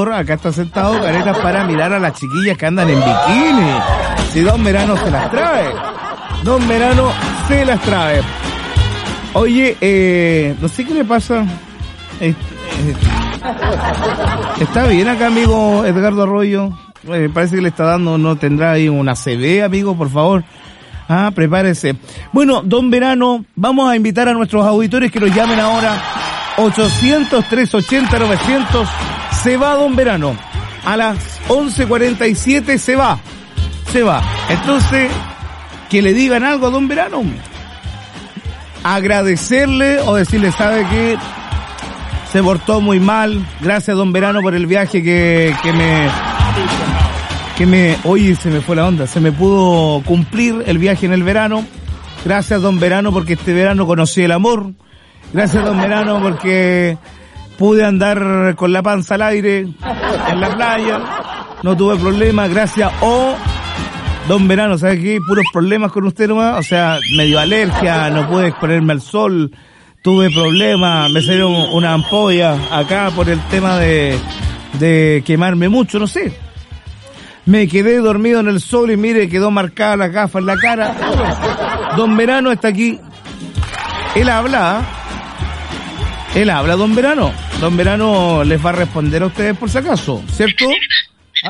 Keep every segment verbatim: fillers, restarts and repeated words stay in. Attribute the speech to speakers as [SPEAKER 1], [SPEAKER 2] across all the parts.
[SPEAKER 1] favor, acá está sentado Caretas para mirar a las chiquillas que andan en bikini. Si Don Verano se las trae. Don Verano se las trae. Oye, eh, no sé qué le pasa. Eh, eh, está bien acá, amigo Edgardo Arroyo. Eh, parece que le está dando, no tendrá ahí una C V, amigo, por favor. Ah, prepárese. Bueno, Don Verano, vamos a invitar a nuestros auditores que nos llamen ahora. ochocientos, trescientos ochenta, novecientos. Se va Don Verano. A las once cuarenta y siete se va. Se va. Entonces, que le digan algo a Don Verano. Agradecerle o decirle, ¿sabe qué? Se portó muy mal. Gracias, Don Verano, por el viaje que, que me... Que me... Oye, se me fue la onda. Se me pudo cumplir el viaje en el verano. Gracias, Don Verano, porque este verano conocí el amor. Gracias, Don Verano, porque pude andar con la panza al aire en la playa. No tuve problemas. Gracias. O... Don Verano, ¿sabes qué? Puros problemas con usted nomás. O sea, me dio alergia, no pude exponerme al sol. Tuve problemas, me salieron una ampolla acá por el tema de, de quemarme mucho, no sé. Me quedé dormido en el sol y mire, quedó marcada la gafa en la cara. Don Verano está aquí. Él habla, ¿eh? Él habla, Don Verano. Don Verano les va a responder a ustedes por si acaso, ¿cierto? ¿Ah?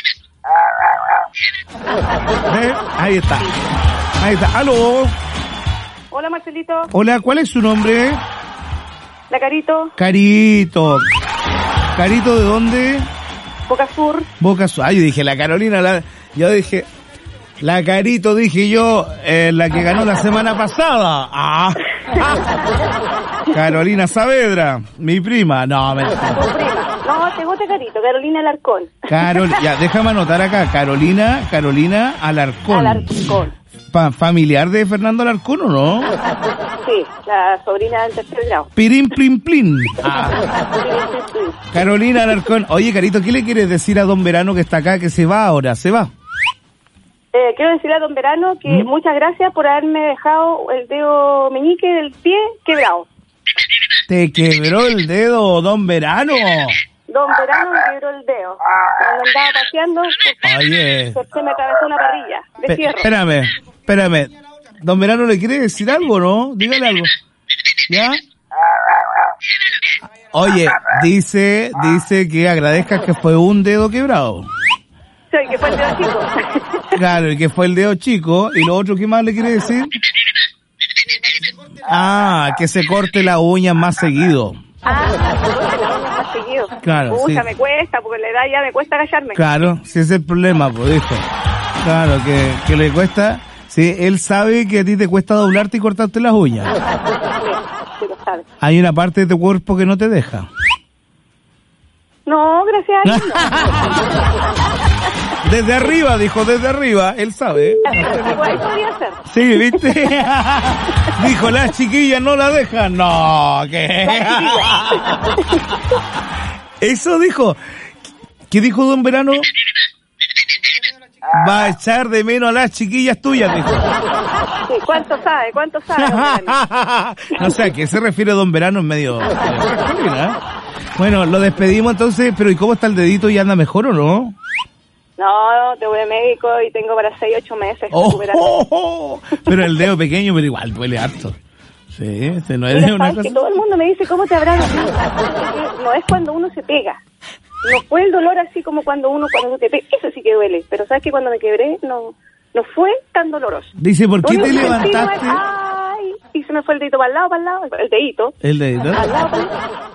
[SPEAKER 1] ¿Eh? Ahí está. Ahí está. ¡Aló!
[SPEAKER 2] Hola, Marcelito.
[SPEAKER 1] Hola, ¿cuál es su nombre?
[SPEAKER 2] La Carito.
[SPEAKER 1] Carito. ¿Carito de dónde?
[SPEAKER 2] Boca Sur.
[SPEAKER 1] Boca Sur. Ah, yo dije, la Carolina, la... yo dije, la Carito, dije yo, eh, la que ganó la semana pasada. Ah. Carolina Saavedra, mi prima. No, me...
[SPEAKER 2] Tu prima. No, te gusta Carito, Carolina Alarcón.
[SPEAKER 1] Carol, ya, déjame anotar acá, Carolina, Carolina Alarcón.
[SPEAKER 2] Alarcón.
[SPEAKER 1] Pa, ¿Familiar de Fernando Alarcón o no?
[SPEAKER 2] Sí, la sobrina del tercer grado.
[SPEAKER 1] Pirín, plin, plin. Ah. Carolina Alarcón. Oye, Carito, ¿qué le quieres decir a Don Verano que está acá, que se va ahora? ¿Se va?
[SPEAKER 2] Eh, quiero decirle a Don Verano que ¿Mm? muchas gracias por haberme dejado el dedo meñique del pie quebrado.
[SPEAKER 1] ¿Te quebró el dedo, Don Verano?
[SPEAKER 2] Don Verano me quebró el dedo. Cuando andaba paseando,
[SPEAKER 1] Oye.
[SPEAKER 2] se me atravesó una parrilla de fierro.
[SPEAKER 1] Espérame, espérame. Don Verano le quiere decir algo, ¿no? Dígale algo. ¿Ya? Oye, dice, dice que agradezcas que fue un dedo quebrado.
[SPEAKER 2] Sí, que fue el dedo chico.
[SPEAKER 1] Claro, y que fue el dedo chico. ¿Y lo otro qué más le quiere decir? Ah, que se corte la uña más seguido.
[SPEAKER 2] Ah, se corte la uña más seguido.
[SPEAKER 1] Claro,
[SPEAKER 2] Pucha,
[SPEAKER 1] sí.
[SPEAKER 2] me cuesta, porque la edad ya me cuesta agacharme.
[SPEAKER 1] Claro, si ese es el problema, pues, dijo. Claro, que, que le cuesta... Sí, él sabe que a ti te cuesta doblarte y cortarte las uñas.
[SPEAKER 2] Sí, sí lo sabe.
[SPEAKER 1] Hay una parte de tu cuerpo que no te deja.
[SPEAKER 2] No, gracias a Dios, no.
[SPEAKER 1] Desde arriba, dijo, desde arriba, él sabe.
[SPEAKER 2] Igual podría ser.
[SPEAKER 1] Sí, ¿viste? Dijo, las chiquillas no la dejan. No, ¿qué? Eso dijo. ¿Qué dijo Don Verano? Va a echar de menos a las chiquillas tuyas, dijo.
[SPEAKER 2] Sí, ¿cuánto sabe? ¿Cuánto sabe?
[SPEAKER 1] No sé a qué se refiere Don Verano en medio. Bueno, lo despedimos entonces, pero ¿y cómo está el dedito? ¿Y anda mejor o no?
[SPEAKER 2] No, te voy a médico y tengo para seis, ocho meses.
[SPEAKER 1] Oh, oh, oh. Pero el dedo pequeño, pero igual duele harto. Sí, este no es
[SPEAKER 2] Mira,
[SPEAKER 1] una
[SPEAKER 2] sabes
[SPEAKER 1] cosa.
[SPEAKER 2] que todo el mundo me dice, ¿cómo te habrá dolido? No es cuando uno se pega. No fue el dolor así como cuando uno, cuando te pega. Eso sí que duele. Pero sabes que cuando me quebré, no no fue tan doloroso.
[SPEAKER 1] Dice, ¿por qué
[SPEAKER 2] Lo
[SPEAKER 1] te
[SPEAKER 2] único que sentí
[SPEAKER 1] levantaste?
[SPEAKER 2] fue, ay, y se me fue el dedito para el lado, para el lado, el dedito.
[SPEAKER 1] El dedito.
[SPEAKER 2] Al lado, para el lado.